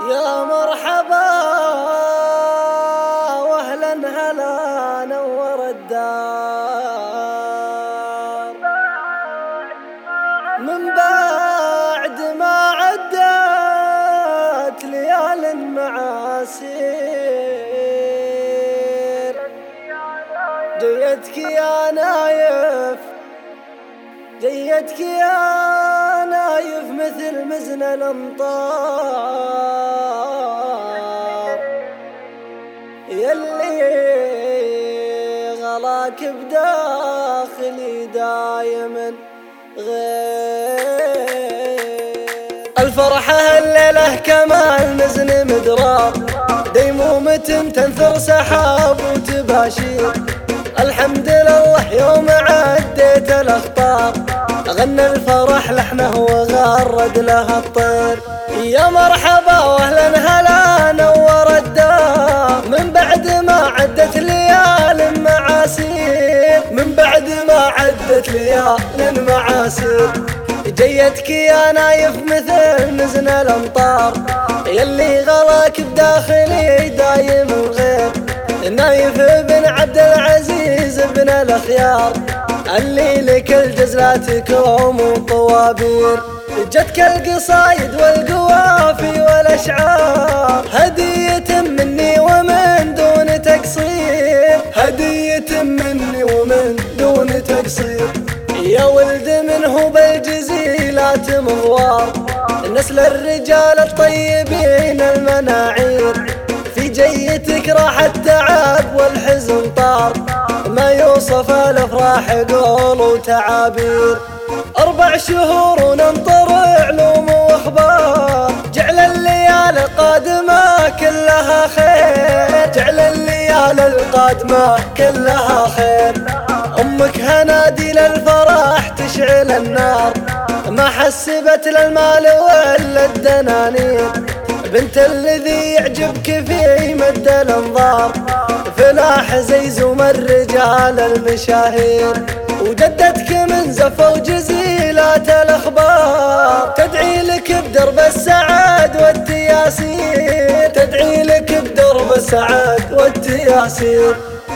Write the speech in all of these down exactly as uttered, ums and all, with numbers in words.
يا مرحبا واهلا هلا نور الدار من بعد ما عدت ليال معاسير جيتك يا نايف جيتك يا نايف مثل مزن الامطار يلي غلاك بداخلي دايما غير الفرحة الليلة كمان مزن مدرار ديمومة تنثر سحاب وتباشير الحمد لله يوم عديت الأخطار غنى الفرح لحنه وغرد لها الطير يا مرحبا واهلا هلا نور الدار من بعد ما عدت ليال معاسير من بعد ما عدت ليال معاسير جيتك يا نايف مثل مزن الامطار يلي غلاك بداخلي دايم الغير نايف بن عبد العزيز بن الأخيار اللي لك الجزلات كوم وطوابير جتك القصايد والقوافي والأشعار هدية مني ومن دون تقصير هدية مني ومن دون تقصير يا ولد منه بالجزيلات مغوار نسل الرجال الطيبين المناعير في جيتك راح التعب والحزن طار ما يوصف الافراح قول وتعابير اربع شهور وننطر علوم واخبار جعل الليالي القادمه كلها خير جعل الليالي القادمه كلها خير امك هنادي للفرح تشعل النار ما حسبت للمال ولا الدنانير بنت الذي يعجبك في مد الانظار فلاح زي زوم الرجال المشاهير وجدتك من زفة وجزيلات الاخبار تدعي لك بدرب السعاد والتياسير تدعي لك بدرب السعاد والتياسير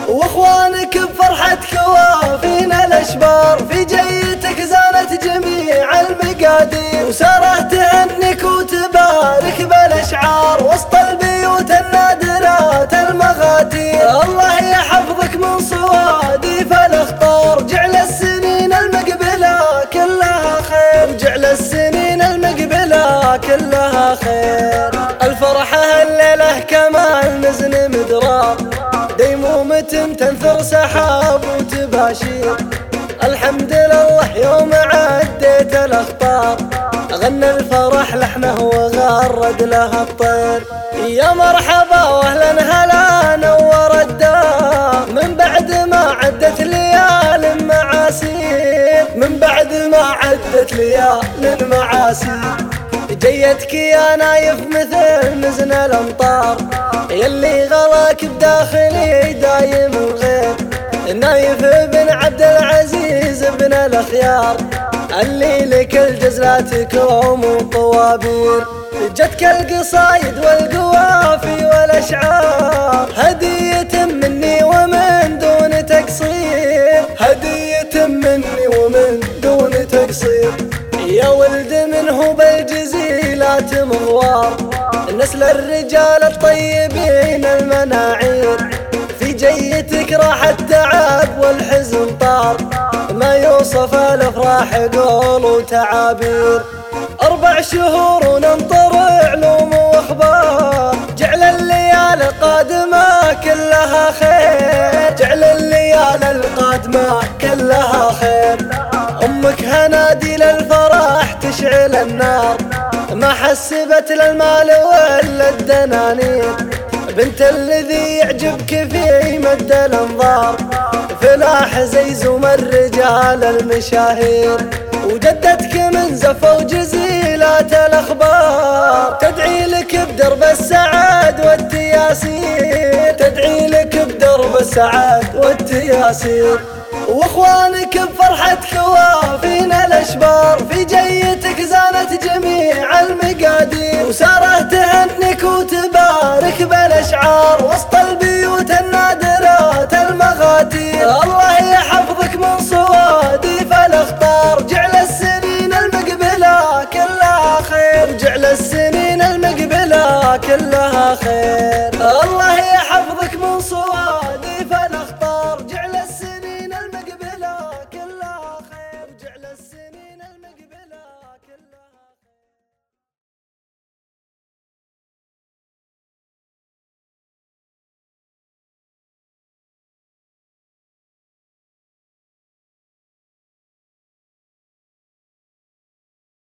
واخوانك بفرحتك وافين الاشبار في جيتك زانت جميع المقادير وساره تهنك وتبارك بالاشعار وسط البيوت النادرات المغاتير الله يحفظك من صواديف الاخطار جعل السنين المقبله كلها خير جعل السنين المقبله كلها خير الفرحه الليله كمان مزن مدرار ديمومة تنثر سحاب وتباشير الحمد لله يوم عديت الأخطار غنى الفرح لحنه وغرد لها الطير يا مرحبا واهلا هلا نور الدار من بعد ما عدت ليال معاسير من بعد ما عدت ليال معاسير جيتك يا نايف مثل مزن الامطار يلي غلاك بداخلي دايم الغير نايف بن عبد العزيز بن الأخيار اللي لك الجزلات كوم وطوابير جتك القصايد والقوافي والأشعار هدية مني ومن دون تقصير هدية مني ومن دون تقصير يا ولد منه بالجزيلات مغوار نسل الرجال الطيبين المناعير في جيتك راح التعب والحزن طار ما يوصف الافراح قول وتعابير اربع شهور وننطر علوم واخبار جعل الليالي القادمه كلها خير جعل الليالي القادمه كلها خير امك هنادي للفرح تشعل النار ما حسبت للمال ولا الدنانير بنت الذي يعجبك في مد الانظار فلاح زي زوم الرجال المشاهير وجدتك من زفة وجزيلات الاخبار تدعي لك بدرب السعاد والتياسير تدعي لك بدرب السعاد والتياسير واخوانك بفرحتك وافينا الاشبار، في جيتك زانت جميع المقادير، وساره تهنك وتبارك بالاشعار وسط البيوت النادرات المغاتير. الله يحفظك من صواديف الاخطار، جعل السنين المقبله كلها خير، جعل السنين المقبله كلها خير. الله